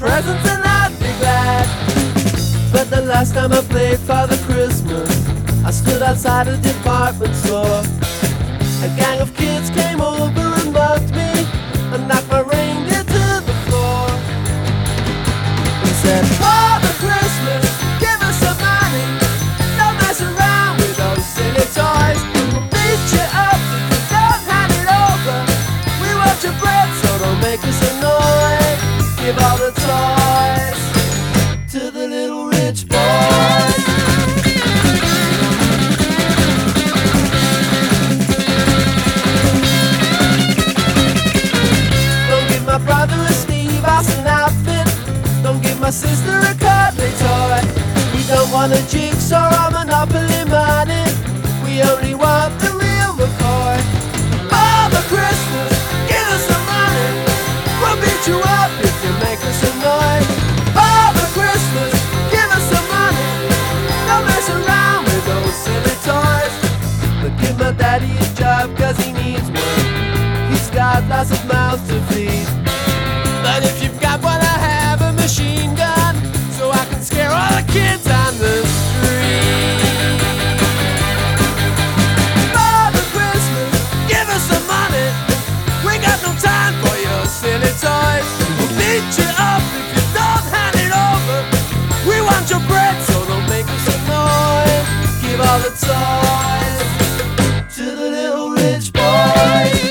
presents and I'd be glad. But the last time I played Father Christmas, I stood outside a department store. A gang of kids came over and mugged me and knocked my reindeer to the floor. He said, Father Christmas, give us some money. Don't mess around with those silly toys. We'll beat you up if you don't hand it over. We want your bread, so don't make us annoyed. Give all the toys to the little rich boys. Don't give my brother a Steve Austin outfit. Don't give my sister a cuddly toy. We don't want a jigsaw or Monopoly money. We only want the real McCoy. Father Christmas, give us some money. We'll beat you up if you make us annoyed. Father Christmas, give us some money. Don't mess around with those silly toys. But give my daddy a job, cause he needs one. He's got lots of mouths to feed. But if you've got one, I have a machine gun, so I can scare all the kids on the street. Father Christmas, give us some money. We got no time for your silly toys. We'll beat you up if you don't hand it over. We want your bread, so don't make us annoyed. Give all the toys to the little rich boys.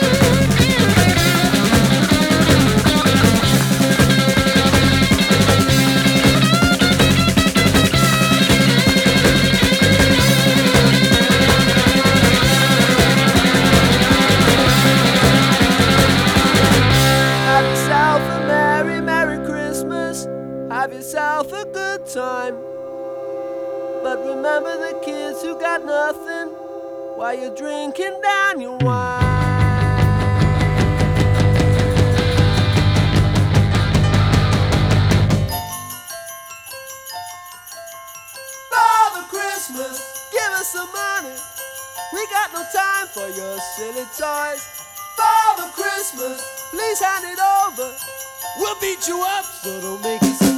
Have yourself a merry, merry Christmas. Have yourself a good time. But remember the kids who got nothing while you're drinking down your wine. Father Christmas, give us some money. We got no time for your silly toys. Father Christmas, please hand it over. We'll beat you up, so don't make us